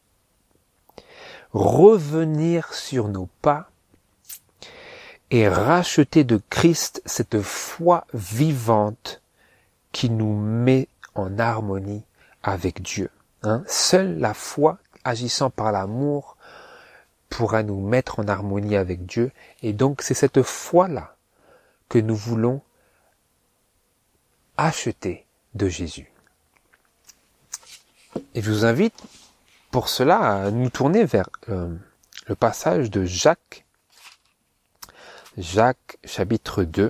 revenir sur nos pas et racheter de Christ cette foi vivante qui nous met en harmonie avec Dieu. Seule la foi agissant par l'amour pourra nous mettre en harmonie avec Dieu. Et donc c'est cette foi-là que nous voulons acheter de Jésus. Et je vous invite pour cela à nous tourner vers le passage de Jacques chapitre 2.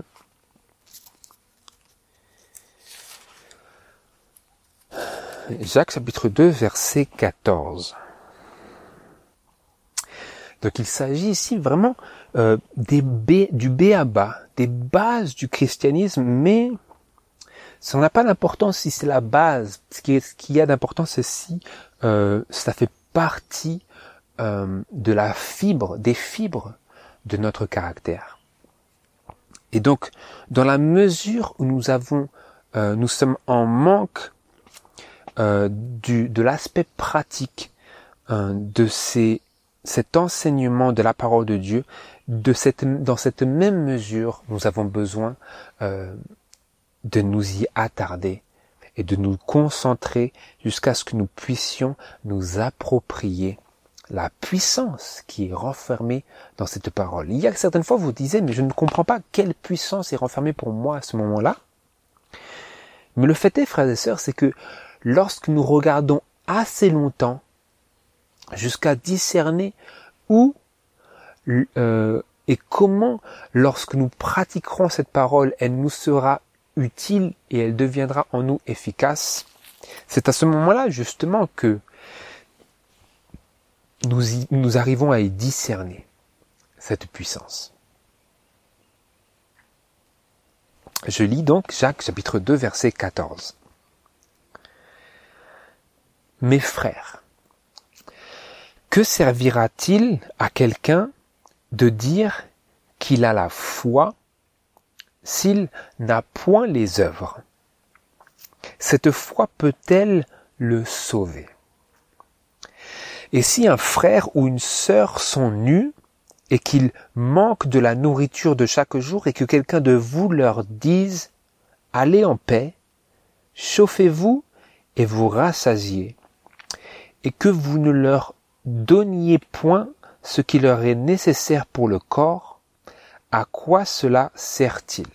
Jacques chapitre 2 verset 14. Donc il s'agit ici vraiment du b.a.-ba, des bases du christianisme, mais ça n'a pas d'importance si c'est la base. Ce qui y a d'importance, c'est si ça fait partie de la fibre, des fibres de notre caractère. Et donc, dans la mesure où nous sommes en manque de l'aspect pratique de cet enseignement de la parole de Dieu, dans cette même mesure, nous avons besoin de nous y attarder et de nous concentrer jusqu'à ce que nous puissions nous approprier la puissance qui est renfermée dans cette parole. Il y a certaines fois, vous disiez, mais je ne comprends pas quelle puissance est renfermée pour moi à ce moment-là. Mais le fait est, frères et sœurs, c'est que lorsque nous regardons assez longtemps, jusqu'à discerner où et comment, lorsque nous pratiquerons cette parole, elle nous sera utile et elle deviendra en nous efficace, c'est à ce moment-là, justement, que nous arrivons à y discerner cette puissance. Je lis donc Jacques chapitre 2 verset 14. Mes frères, que servira-t-il à quelqu'un de dire qu'il a la foi s'il n'a point les œuvres? Cette foi peut-elle le sauver? Et si un frère ou une sœur sont nus et qu'ils manquent de la nourriture de chaque jour et que quelqu'un de vous leur dise « Allez en paix, chauffez-vous et vous rassasiez » et que vous ne leur donniez point ce qui leur est nécessaire pour le corps, à quoi cela sert-il?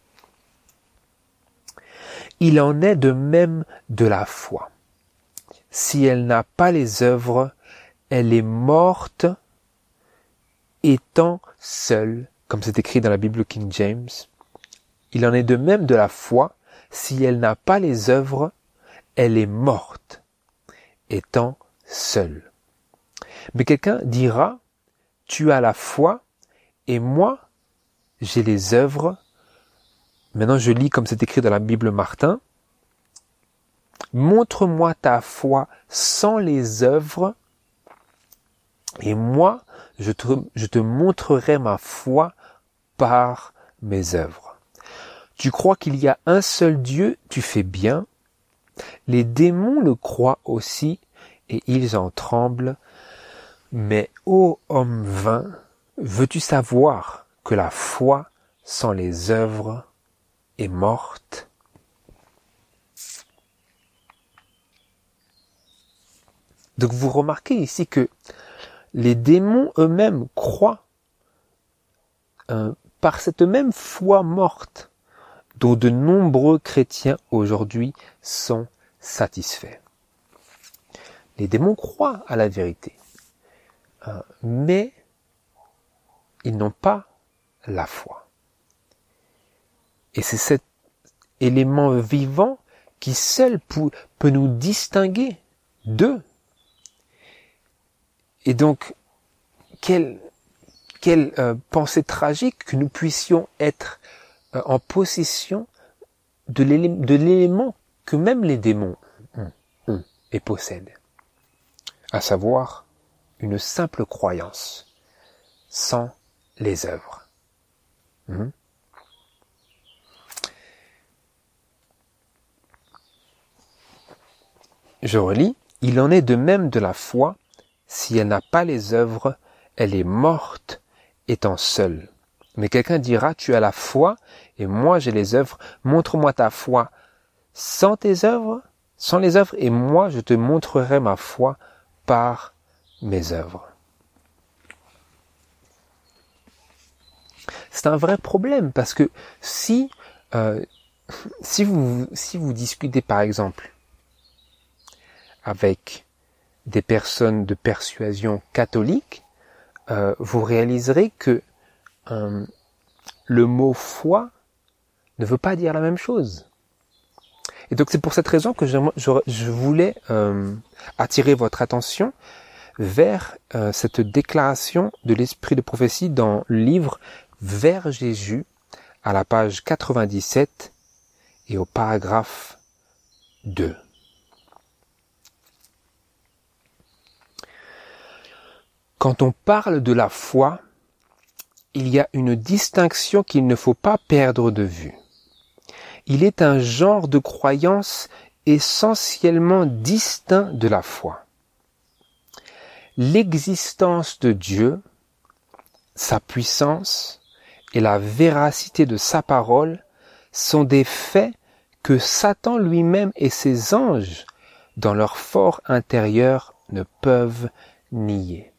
Il en est de même de la foi. Si elle n'a pas les œuvres, elle est morte étant seule, comme c'est écrit dans la Bible King James. Il en est de même de la foi. Si elle n'a pas les œuvres, elle est morte étant seule. Mais quelqu'un dira, tu as la foi et moi, j'ai les œuvres. Maintenant, je lis comme c'est écrit dans la Bible Martin. Montre-moi ta foi sans les œuvres et moi, je te montrerai ma foi par mes œuvres. Tu crois qu'il y a un seul Dieu, tu fais bien. Les démons le croient aussi et ils en tremblent. Mais ô homme vain, veux-tu savoir que la foi sans les œuvres est morte? Donc vous remarquez ici que les démons eux-mêmes croient par cette même foi morte dont de nombreux chrétiens aujourd'hui sont satisfaits. Les démons croient à la vérité, mais ils n'ont pas la foi. Et c'est cet élément vivant qui seul peut nous distinguer d'eux. Et donc, quelle pensée tragique que nous puissions être en possession de l'élément que même les démons ont et possèdent, à savoir une simple croyance sans les œuvres. Je relis, il en est de même de la foi, si elle n'a pas les œuvres, elle est morte étant seule. Mais quelqu'un dira, tu as la foi et moi j'ai les œuvres, montre-moi ta foi sans tes œuvres, sans les œuvres, et moi je te montrerai ma foi par mes œuvres. C'est un vrai problème parce que si vous discutez par exemple avec des personnes de persuasion catholique, vous réaliserez que le mot foi ne veut pas dire la même chose. Et donc c'est pour cette raison que je voulais attirer votre attention vers cette déclaration de l'esprit de prophétie dans le livre Vers Jésus, à la page 97 et au paragraphe 2. Quand on parle de la foi, il y a une distinction qu'il ne faut pas perdre de vue. Il est un genre de croyance essentiellement distinct de la foi. L'existence de Dieu, sa puissance et la véracité de sa parole sont des faits que Satan lui-même et ses anges, dans leur fort intérieur, ne peuvent nier.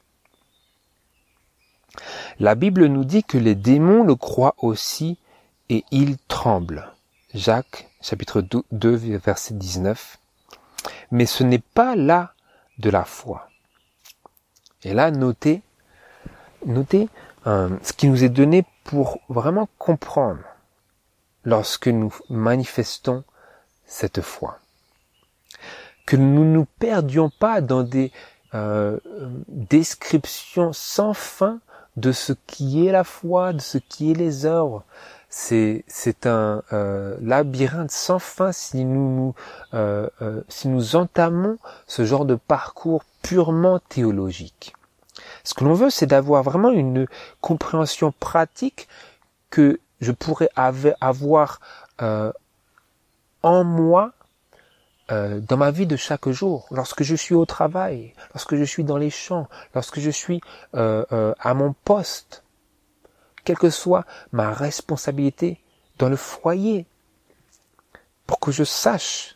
La Bible nous dit que les démons le croient aussi et ils tremblent. Jacques, chapitre 2, verset 19. Mais ce n'est pas là de la foi. Et là, notez ce qui nous est donné pour vraiment comprendre lorsque nous manifestons cette foi. Que nous ne nous perdions pas dans des descriptions sans fin de ce qui est la foi, de ce qui est les œuvres. C'est un labyrinthe sans fin si nous entamons ce genre de parcours purement théologique. Ce que l'on veut, c'est d'avoir vraiment une compréhension pratique que je pourrais avoir en moi dans ma vie de chaque jour, lorsque je suis au travail, lorsque je suis dans les champs, lorsque je suis à mon poste, quelle que soit ma responsabilité dans le foyer, pour que je sache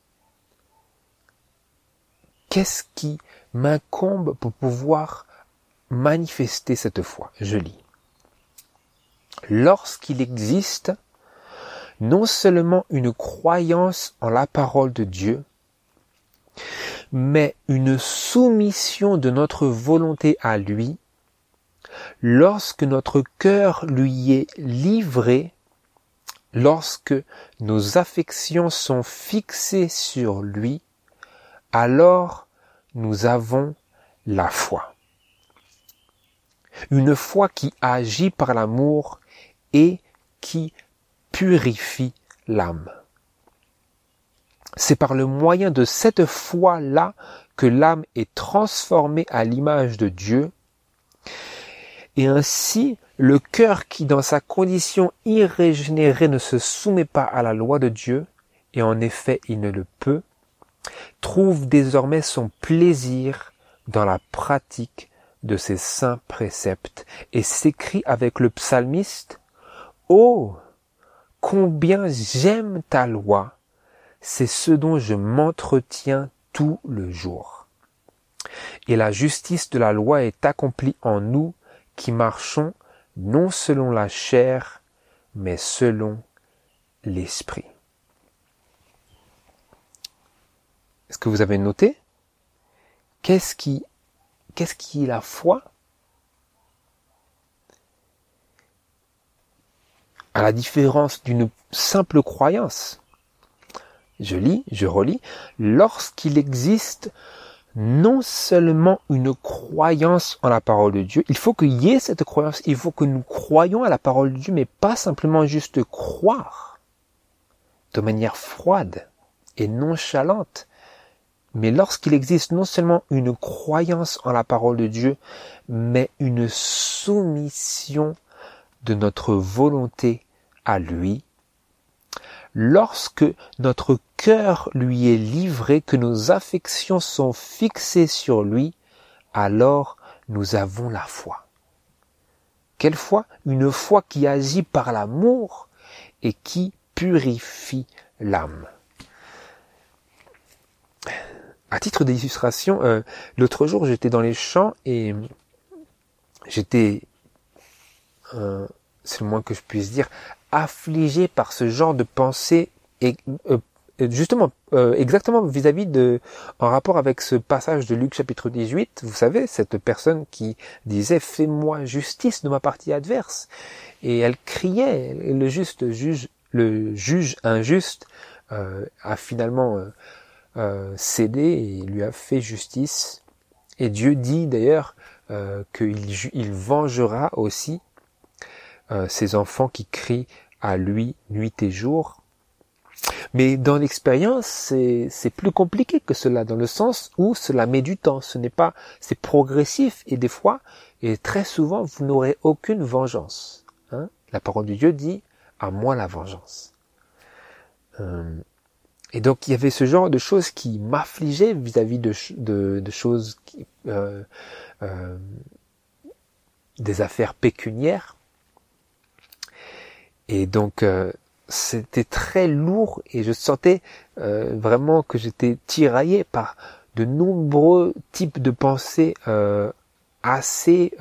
qu'est-ce qui m'incombe pour pouvoir manifester cette foi. Je lis. Lorsqu'il existe non seulement une croyance en la parole de Dieu, mais une soumission de notre volonté à lui, lorsque notre cœur lui est livré, lorsque nos affections sont fixées sur lui, alors nous avons la foi. Une foi qui agit par l'amour et qui purifie l'âme. C'est par le moyen de cette foi-là que l'âme est transformée à l'image de Dieu, et ainsi le cœur qui dans sa condition irrégénérée ne se soumet pas à la loi de Dieu, et en effet il ne le peut, trouve désormais son plaisir dans la pratique de ses saints préceptes et s'écrie avec le psalmiste: « Oh, combien j'aime ta loi, c'est ce dont je m'entretiens tout le jour. » Et la justice de la loi est accomplie en nous qui marchons non selon la chair, mais selon l'esprit. Est-ce que vous avez noté? Qu'est-ce qui est la foi? À la différence d'une simple croyance. Je lis, je relis. Lorsqu'il existe non seulement une croyance en la parole de Dieu, il faut qu'il y ait cette croyance, il faut que nous croyions à la parole de Dieu, mais pas simplement juste croire de manière froide et nonchalante. Mais lorsqu'il existe non seulement une croyance en la parole de Dieu, mais une soumission de notre volonté à lui, lorsque notre cœur lui est livré, que nos affections sont fixées sur lui, alors nous avons la foi. Quelle foi? Une foi qui agit par l'amour et qui purifie l'âme. À titre d'illustration, l'autre jour j'étais dans les champs et j'étais, c'est le moins que je puisse dire, affligé par ce genre de pensée et justement exactement vis-à-vis de, en rapport avec ce passage de Luc chapitre 18, vous savez, cette personne qui disait: fais-moi justice de ma partie adverse, et elle criait, le juge injuste a finalement cédé et lui a fait justice, et Dieu dit d'ailleurs qu'il vengera aussi ces enfants qui crient à lui nuit et jour. Mais dans l'expérience, c'est plus compliqué que cela, dans le sens où cela met du temps. C'est progressif, et des fois, et très souvent, vous n'aurez aucune vengeance. La parole de Dieu dit: à moi la vengeance. Et donc il y avait ce genre de choses qui m'affligeaient vis-à-vis de choses des affaires pécuniaires. Et donc c'était très lourd, et je sentais vraiment que j'étais tiraillé par de nombreux types de pensées assez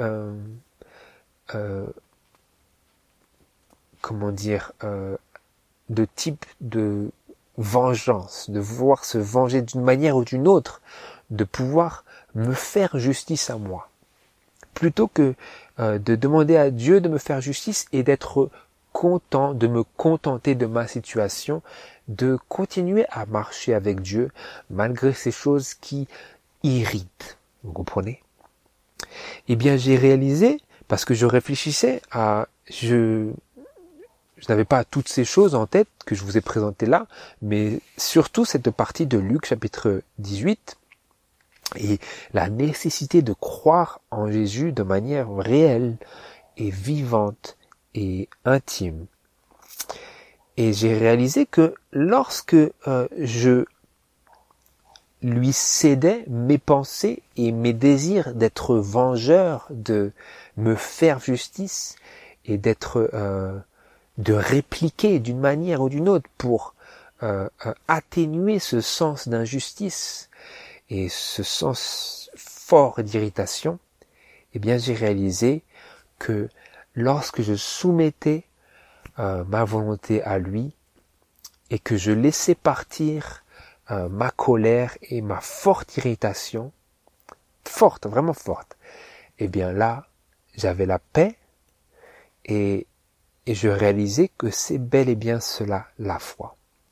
de type de vengeance, de vouloir se venger d'une manière ou d'une autre, de pouvoir me faire justice à moi, plutôt que de demander à Dieu de me faire justice et d'être content, de me contenter de ma situation, de continuer à marcher avec Dieu malgré ces choses qui irritent. Vous comprenez? Eh bien, j'ai réalisé, parce que je réfléchissais je n'avais pas toutes ces choses en tête que je vous ai présentées là, mais surtout cette partie de Luc chapitre 18 et la nécessité de croire en Jésus de manière réelle et vivante et intime. Et j'ai réalisé que lorsque je lui cédais mes pensées et mes désirs d'être vengeur, de me faire justice et de répliquer d'une manière ou d'une autre pour atténuer ce sens d'injustice et ce sens fort d'irritation, eh bien j'ai réalisé que lorsque je soumettais ma volonté à lui et que je laissais partir ma colère et ma forte irritation, forte, vraiment forte, eh bien là, j'avais la paix et je réalisais que c'est bel et bien cela, la foi.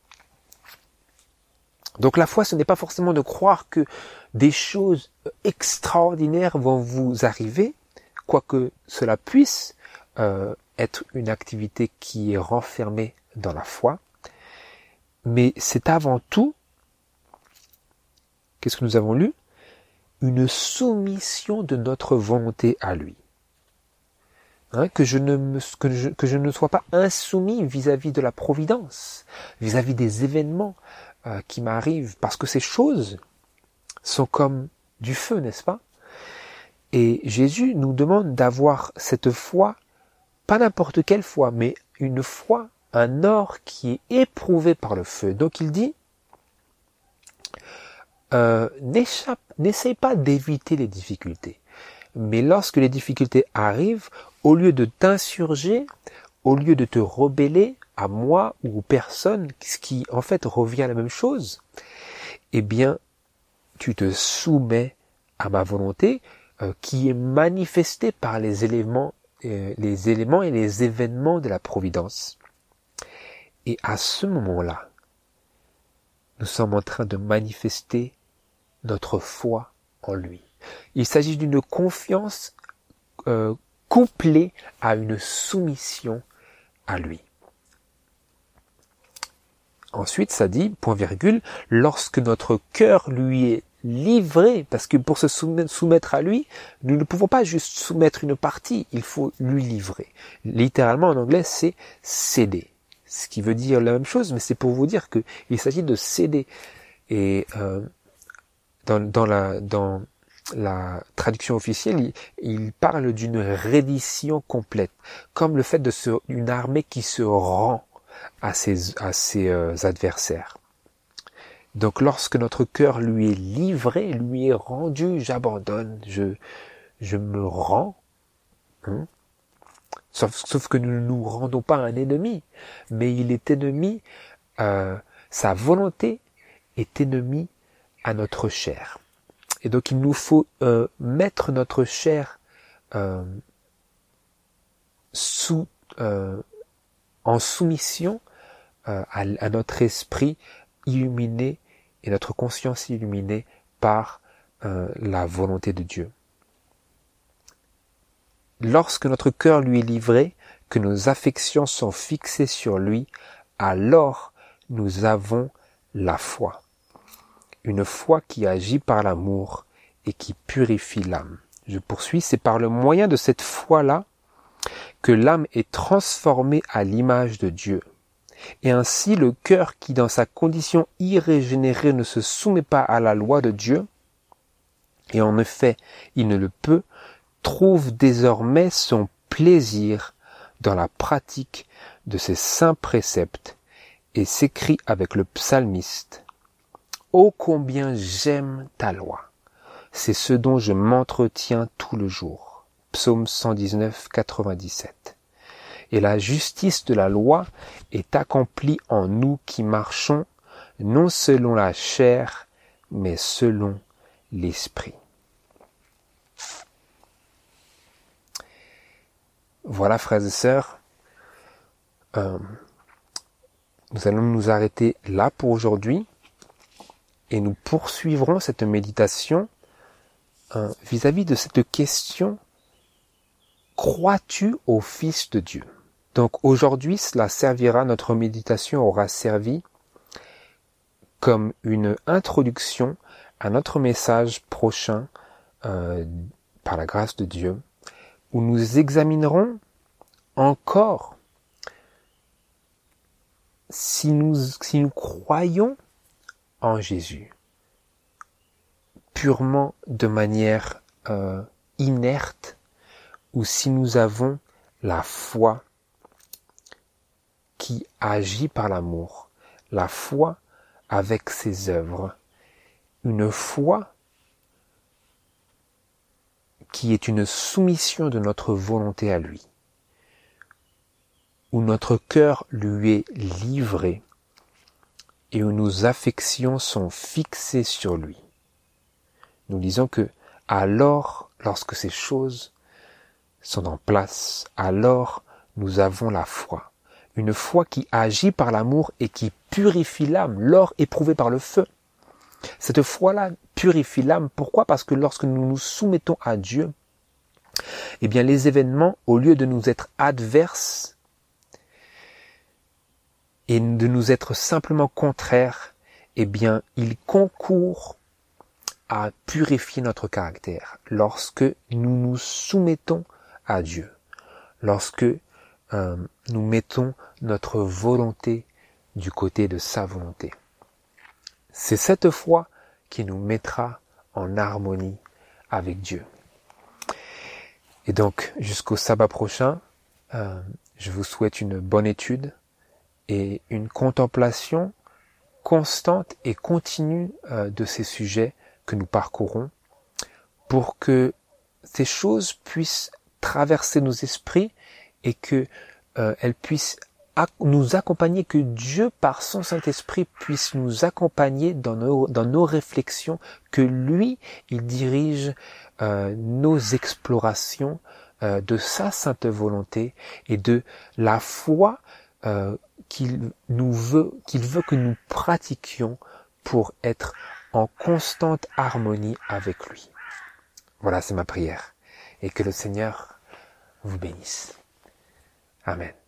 Donc la foi, ce n'est pas forcément de croire que des choses extraordinaires vont vous arriver, quoique cela puisse être une activité qui est renfermée dans la foi, mais c'est avant tout, qu'est-ce que nous avons lu? Une soumission de notre volonté à lui. Que je ne sois pas insoumis vis-à-vis de la providence, vis-à-vis des événements qui m'arrivent, parce que ces choses sont comme du feu, n'est-ce pas? Et Jésus nous demande d'avoir cette foi, pas n'importe quelle foi, mais une foi, un or qui est éprouvé par le feu. Donc il dit, n'essaye pas d'éviter les difficultés. Mais lorsque les difficultés arrivent, au lieu de t'insurger, au lieu de te rebeller à moi ou aux personnes, ce qui en fait revient à la même chose, eh bien, tu te soumets à ma volonté qui est manifestée par les éléments et les événements de la providence. Et à ce moment-là, nous sommes en train de manifester notre foi en lui. Il s'agit d'une confiance couplée à une soumission à lui. Ensuite, ça dit, point virgule, lorsque notre cœur lui est livré, parce que pour se soumettre à lui, nous ne pouvons pas juste soumettre une partie, il faut lui livrer. Littéralement en anglais, c'est céder. Ce qui veut dire la même chose, mais c'est pour vous dire qu'il s'agit de céder. Et dans la traduction officielle, il parle d'une reddition complète, comme le fait d'une armée qui se rend à ses adversaires. Donc lorsque notre cœur lui est livré, lui est rendu, j'abandonne, je me rends. Sauf que nous ne nous rendons pas à un ennemi, mais il est ennemi, sa volonté est ennemie à notre chair. Et donc il nous faut mettre notre chair en soumission à notre esprit illuminé et notre conscience illuminée par la volonté de Dieu. Lorsque notre cœur lui est livré, que nos affections sont fixées sur lui, alors nous avons la foi. Une foi qui agit par l'amour et qui purifie l'âme. Je poursuis, c'est par le moyen de cette foi-là que l'âme est transformée à l'image de Dieu. Et ainsi le cœur qui dans sa condition irrégénérée ne se soumet pas à la loi de Dieu, et en effet il ne le peut, trouve désormais son plaisir dans la pratique de ses saints préceptes et s'écrie avec le psalmiste « Ô combien j'aime ta loi, c'est ce dont je m'entretiens tout le jour. » Psaume 119, 97. Et la justice de la loi est accomplie en nous qui marchons non selon la chair, mais selon l'esprit. Voilà, frères et sœurs, nous allons nous arrêter là pour aujourd'hui et nous poursuivrons cette méditation vis-à-vis de cette question « Crois-tu au Fils de Dieu ?» Donc aujourd'hui, cela servira, notre méditation aura servi comme une introduction à notre message prochain par la grâce de Dieu, où nous examinerons encore si nous croyons en Jésus, purement de manière inerte, ou si nous avons la foi qui agit par l'amour, la foi avec ses œuvres, une foi qui est une soumission de notre volonté à lui, où notre cœur lui est livré et où nos affections sont fixées sur lui. Nous disons que alors, lorsque ces choses sont en place, alors nous avons la foi. Une foi qui agit par l'amour et qui purifie l'âme, l'or éprouvé par le feu. Cette foi-là purifie l'âme. Pourquoi ? Parce que lorsque nous nous soumettons à Dieu, eh bien les événements, au lieu de nous être adverses et de nous être simplement contraires, eh bien ils concourent à purifier notre caractère lorsque nous nous soumettons à Dieu, lorsque nous mettons notre volonté du côté de sa volonté. C'est cette foi qui nous mettra en harmonie avec Dieu. Et donc, jusqu'au sabbat prochain, je vous souhaite une bonne étude et une contemplation constante et continue de ces sujets que nous parcourons pour que ces choses puissent traverser nos esprits et que elles puissent nous accompagner, que Dieu par son Saint-Esprit puisse nous accompagner dans nos réflexions, que lui, il dirige nos explorations de sa sainte volonté et de la foi qu'il veut que nous pratiquions pour être en constante harmonie avec lui. Voilà, c'est ma prière. Et que le Seigneur vous bénisse. Amen.